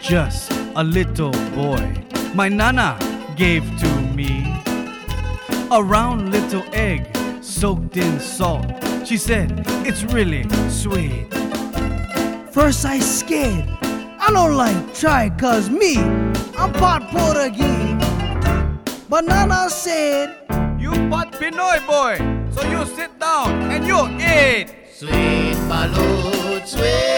just a little boy, my nana gave to me a round little egg soaked in salt. She said, it's really sweet. First I scared, I don't like try cause me, I'm part Portuguese. But Nana said, you part Pinoy boy, so you sit down and you eat. Sweet balut, sweet